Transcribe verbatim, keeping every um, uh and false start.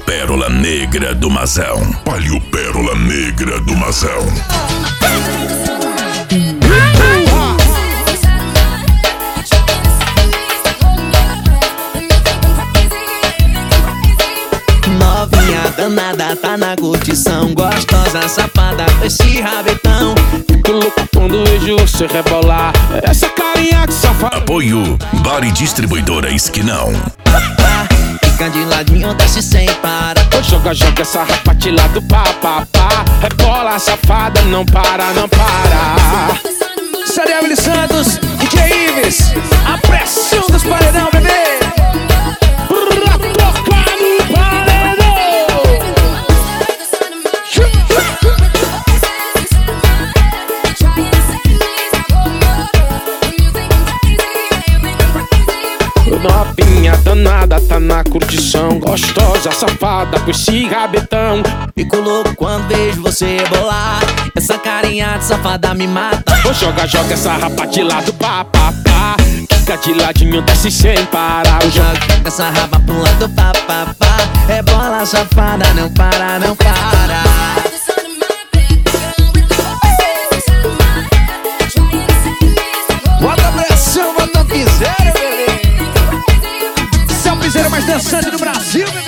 Pérola Negra do Mazão. Palio Pérola Negra do Mazão. Novinha danada, tá na curtição, gostosa, safada, com esse rabetão. Fico louco quando vejo você rebolar, essa carinha que safada. Apoio Bar e Distribuidora Esquinão. Fica de ladinho, desce sem parar. Joga, joga essa rapa de lado, pá, pá, pá. Rebola, safada, não para, não para. Série Evelyn Santos, D J Ives, a pressão dos paredão, bebê. Pra tocar no paredão. Novinha danada, tá na curtição, gostosa, safada, com esse rabetão. Fico louco quando vejo você rebolar, essa carinha de safada me mata. Vou joga, joga essa rapa de lado, pá, pá, pá. Fica de ladinho, desce sem parar. Joga essa raba pro lado, pá, pá, pá. Rebola, safada, não para, não para. Bota pressão, bota piseiro, bebê. Esse é o piseiro mais dançante do Brasil, bebê.